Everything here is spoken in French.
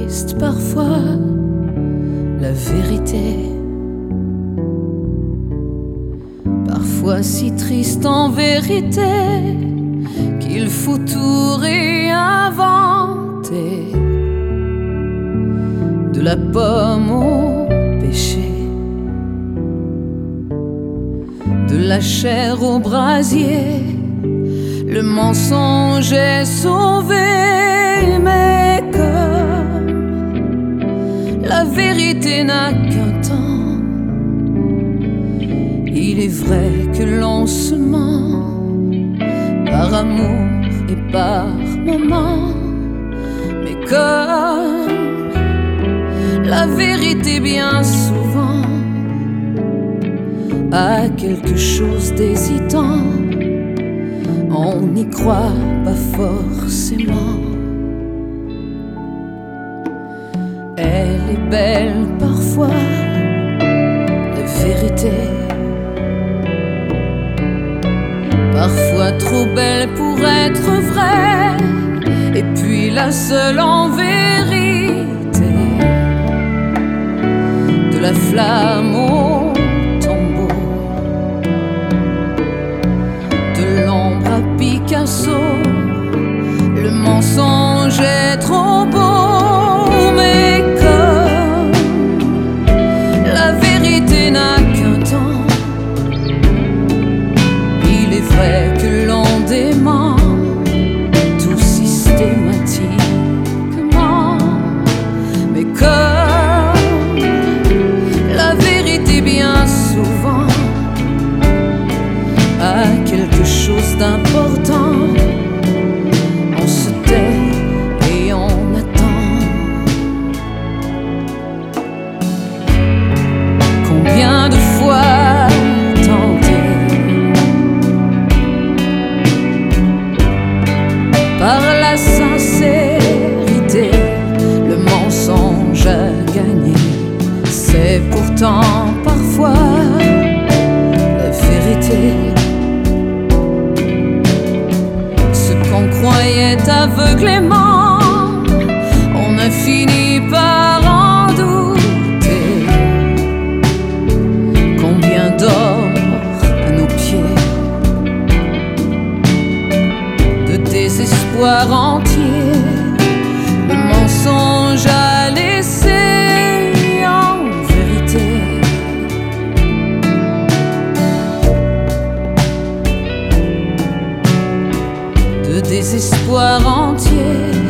triste parfois, la vérité. Parfois si triste en vérité qu'il faut tout réinventer. De la pomme au péché, de la chair au brasier, le mensonge est sauvé. Mais comme la vérité n'a qu'un temps, il est vrai que l'on se ment par amour et par moment. Mais comme la vérité bien souvent a quelque chose d'hésitant, on n'y croit pas forcément. Elle est belle parfois, la vérité, parfois trop belle pour être vraie, et puis la seule en vérité. De la flamme au tombeau, de l'ombre à Picasso, le mensonge est trop beau. Mais comme la vérité n'a qu'un temps, il est vrai que l'on dément tout systématiquement. Mais comme la vérité bien souvent a quelque chose d'important, on se tait et on attend. Combien de fois tenter par la sincérité, le mensonge à gagner. C'est pourtant parfois la vérité. Ce qu'on croyait aveuglément, on a fini par en douter. Combien d'or à nos pieds, de désespoir entier, le mensonge a laissé en vérité. De désespoir entier,